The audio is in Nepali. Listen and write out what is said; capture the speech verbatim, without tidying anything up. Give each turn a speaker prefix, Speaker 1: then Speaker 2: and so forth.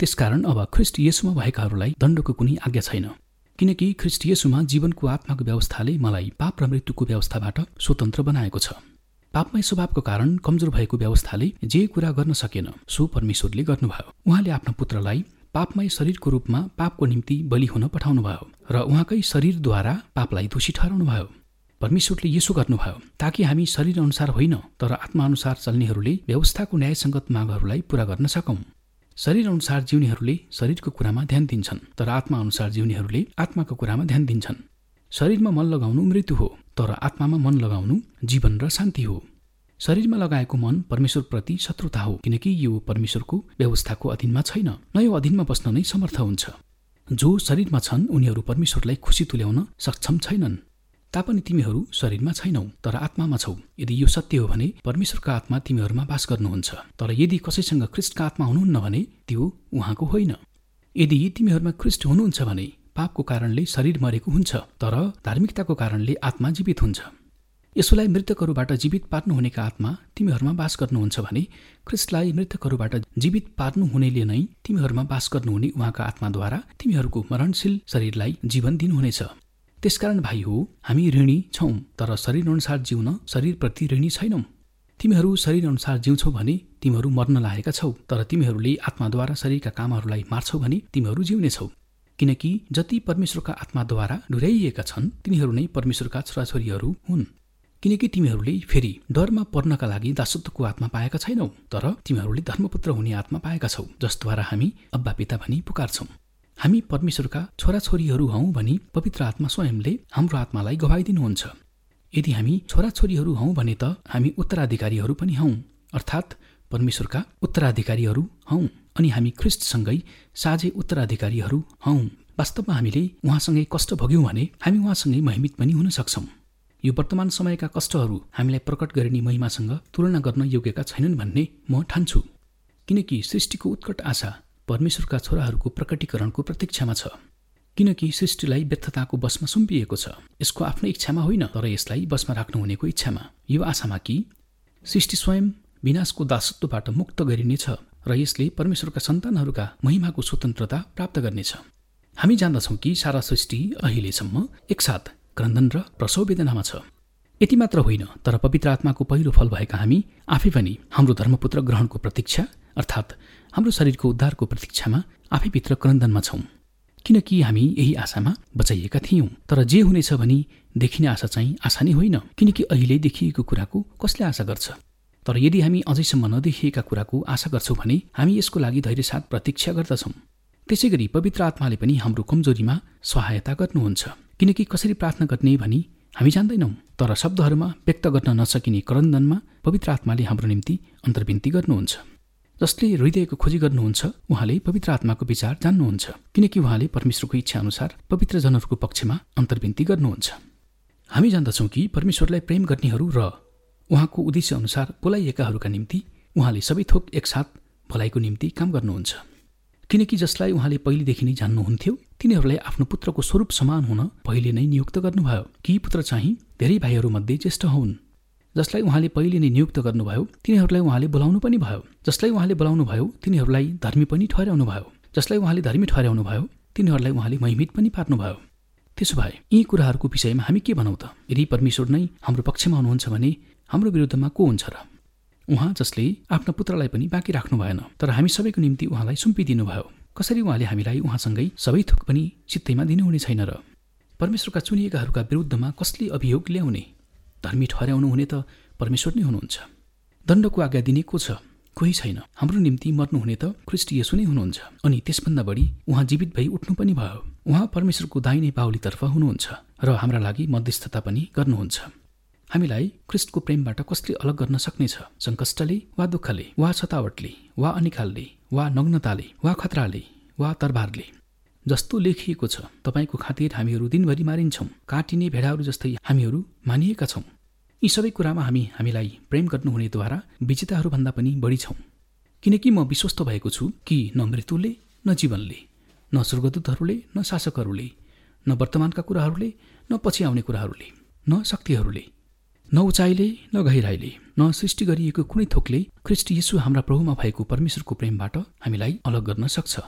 Speaker 1: त्यसकारण अब ख्रीष्ट येशूमा भएकाहरूलाई दण्डको कुनै आज्ञा छैन, किनकि ख्रीष्ट येशूमा जीवनको आत्माको व्यवस्थाले मलाई पाप र मृत्युको व्यवस्थाबाट स्वतन्त्र बनाएको छ। पापमय स्वभावको कारण कमजोर भएको व्यवस्थाले जे कुरा गर्न सकेन सो परमेश्वरले गर्नुभयो। उहाँले आफ्नो पुत्रलाई पापमय शरीरको रूपमा पापको निम्ति बलि हुन पठाउनुभयो र उहाँकै शरीरद्वारा पापलाई दोषी ठहराउनुभयो। परमेश्वरले यसो गर्नुभयो ताकि हामी शरीर अनुसार होइन तर आत्मा अनुसार चल्नेहरूले व्यवस्थाको न्यायसङ्गत मागहरूलाई पूरा गर्न सकौं। शरीर अनुसार जिउनेहरूले शरीरको कुरामा ध्यान दिन्छन् तर आत्मा अनुसार जिउनेहरूले आत्माको कुरामा ध्यान दिन्छन्। शरीरमा मन लगाउनु मृत्यु हो तर आत्मामा मन लगाउनु जीवन र शान्ति हो। शरीरमा लगाएको मन परमेश्वरप्रति शत्रुता हो, किनकि यो परमेश्वरको व्यवस्थाको अधीनमा छैन, न यो अधीनमा बस्न नै समर्थ हुन्छ। जो शरीरमा छन् उनीहरू परमेश्वरलाई खुसी तुल्याउन सक्षम छैनन्। तापनि तिमीहरू शरीरमा छैनौ तर आत्मामा छौ। यदि यो सत्य हो भने परमेश्वरका आत्मा तिमीहरूमा वास गर्नुहुन्छ। तर यदि कसैसँग ख्रीष्टका आत्मा हुनुहुन्न भने त्यो उहाँको होइन। यदि तिमीहरूमा ख्रीष्ट हुनुहुन्छ भने पापको कारणले शरीर मरेको हुन्छ तर धार्मिकताको कारणले आत्मा जीवित हुन्छ। यसोलाई मृतकहरूबाट जीवित पार्नुहुनेका आत्मा तिमीहरूमा वास गर्नुहुन्छ भने ख्रीष्टलाई मृतकहरूबाट जीवित पार्नुहुनेले नै तिमीहरूमा वास गर्नुहुने उहाँका आत्माद्वारा तिमीहरूको मरणशील शरीरलाई जीवन दिनुहुनेछ। त्यसकारण भाइ हो, हामी ऋणी छौं तर शरीर अनुसार जिउन शरीरप्रति ऋणी छैनौं। तिमीहरू शरीर अनुसार जिउँछौ भने तिमीहरू मर्न लागेका छौ, तर तिमीहरूले आत्माद्वारा शरीरका कामहरूलाई मार्छौ भने तिमीहरू जिउनेछौ। किनकि जति परमेश्वरका आत्माद्वारा डुराइएका छन् तिनीहरू नै परमेश्वरका छोराछोरीहरू हुन्। किनकि तिमीहरूले फेरि डरमा पर्नका लागि दासत्वको आत्मा पाएका छैनौ तर तिमीहरूले धर्मपुत्र हुने आत्मा पाएका छौ, जसद्वारा हामी अब्बा पिता भनी पुकारछौं। हामी परमेश्वरका छोराछोरीहरू हौं भनी पवित्र आत्मा स्वयंले हाम्रो आत्मालाई गवाई दिनुहुन्छ। यदि हामी छोराछोरीहरू हौं भने त हामी उत्तराधिकारीहरू पनि हौं, अर्थात् परमेश्वरका उत्तराधिकारीहरू हौं अनि हामी ख्रीष्टसँगै साझे उत्तराधिकारीहरू हौं। वास्तवमा हामीले उहाँसँगै कष्ट भोग्यौं भने हामी उहाँसँगै महिमित पनि हुन सक्छौं। यो वर्तमान समयका कष्टहरू हामीलाई प्रकट गरिने महिमासँग तुलना गर्न योग्यका छैनन् भन्ने म ठान्छु। किनकि सृष्टिको उत्कट आशा परमेश्वरका छोराहरूको प्रकटीकरणको प्रतीक्षामा छ। किनकि सृष्टिलाई व्यर्थताको बसमा सुम्पिएको छ, यसको आफ्नो इच्छामा होइन तर यसलाई बसमा राख्नुहुनेको इच्छामा। यो आशामा कि सृष्टि स्वयं विनाशको दासत्वबाट मुक्त गरिनेछ र यसले परमेश्वरका सन्तानहरूका महिमाको स्वतन्त्रता प्राप्त गर्नेछ। हामी जान्दछौँ कि सारा सृष्टि अहिलेसम्म एकसाथ क्रन्दन र प्रसव वेदनामा छ। यति मात्र होइन तर पवित्र आत्माको पहिलो फल भएका हामी आफै पनि हाम्रो धर्मपुत्र ग्रहणको प्रतीक्षा अर्थात् हाम्रो शरीरको उद्धारको प्रतीक्षामा आफैभित्र क्रन्दनमा छौं। किनकि हामी यही आशामा बचाइएका थियौं। तर जे हुनेछ भनी देखिने आशा चाहिँ आशा नै होइन, किनकि अहिले देखिएको कुराको कसले आशा गर्छ। तर यदि हामी अझैसम्म नदेखिएका कुराको आशा गर्छौं भने हामी यसको लागि धैर्यसाथ प्रतीक्षा गर्दछौं। त्यसैगरी पवित्र आत्माले पनि हाम्रो कमजोरीमा सहायता गर्नुहुन्छ। किनकि कसरी प्रार्थना गर्ने भनी हामी जान्दैनौं, तर शब्दहरूमा व्यक्त गर्न नसकिने क्रन्दनमा पवित्र आत्माले हाम्रो निम्ति अन्तर्विन्ती गर्नुहुन्छ। जसले हृदयको खोजी गर्नुहुन्छ उहाँले पवित्र आत्माको विचार जान्नुहुन्छ, किनकि उहाँले परमेश्वरको इच्छा अनुसार पवित्र जनहरूको पक्षमा अन्तर्विन्ती गर्नुहुन्छ। हामी जान्दछौँ कि परमेश्वरलाई प्रेम गर्नेहरू र उहाँको उद्देश्य अनुसार बोलाइएकाहरूका निम्ति उहाँले सबै थोक एकसाथ भलाइको निम्ति काम गर्नुहुन्छ। किनकि जसलाई उहाँले पहिलेदेखि नै जान्नुहुन्थ्यो तिनीहरूलाई आफ्नो पुत्रको स्वरूप समान हुन पहिले नै नियुक्त गर्नुभयो कि पुत्र चाहिँ धेरै भाइहरूमध्ये ज्येष्ठ हुन्। जसलाई उहाँले पहिले नै नियुक्त गर्नुभयो तिनीहरूलाई उहाँले बोलाउनु पनि भयो। जसलाई उहाँले बोलाउनु भयो तिनीहरूलाई धर्मी पनि ठहराउनु भयो। जसलाई उहाँले धर्मी ठहराउनु भयो तिनीहरूलाई उहाँले महिमित पनि पार्नुभयो। त्यसो भए यी कुराहरूको विषयमा हामी के भनौँ त? यदि परमेश्वर नै हाम्रो पक्षमा हुनुहुन्छ भने हाम्रो विरुद्धमा को हुन्छ र? उहाँ जसले आफ्ना पुत्रलाई पनि बाँकी राख्नु भएन तर हामी सबैको निम्ति उहाँलाई सुम्पिदिनु भयो, कसरी उहाँले हामीलाई उहाँसँगै सबै थोक पनि चित्तैमा दिनुहुने छैन र? परमेश्वरका चुनिएकाहरूका विरुद्धमा कसले अभियोग ल्याउने? धर्मी ठहराउनु हुने त परमेश्वर नै हुनुहुन्छ। दण्डको आज्ञा दिने को छ? कोही छैन। हाम्रो निम्ति मर्नुहुने त ख्रीष्ट येशू नै हुनुहुन्छ। अनि त्यसभन्दा बढी उहाँ जीवित भई उठ्नु पनि भयो। उहाँ परमेश्वरको दाहिने बाहुलीतर्फ हुनुहुन्छ र हाम्रा लागि मध्यस्थता पनि गर्नुहुन्छ। हामीलाई ख्रीष्टको प्रेमबाट कसले अलग गर्न सक्नेछ? सङ्कष्टले वा दुःखले वा सतावटले वा अनिकालले वा नग्नताले वा खतराले वा तरबारले? जस्तो लेखिएको छ, तपाईको खातिर हामीहरू दिनभरि मारिन्छौं, काटिने भेडाहरू जस्तै हामीहरू मानिएका छौं। यी सबै कुरामा हामी हामीलाई प्रेम गर्नुहुनेद्वारा विजेताहरूभन्दा पनि बढी छौं। किनकि म विश्वस्त भएको छु कि न मृत्युले न जीवनले न स्वर्गदूतहरूले न शासकहरूले न वर्तमानका कुराहरूले न पछि आउने कुराहरूले न शक्तिहरूले न उचाइले न गहिराइले न सृष्टि गरिएको कुनै थोकले ख्रीष्ट येशू हाम्रा प्रभुमा भएको परमेश्वरको प्रेमबाट हामीलाई अलग गर्न सक्छ।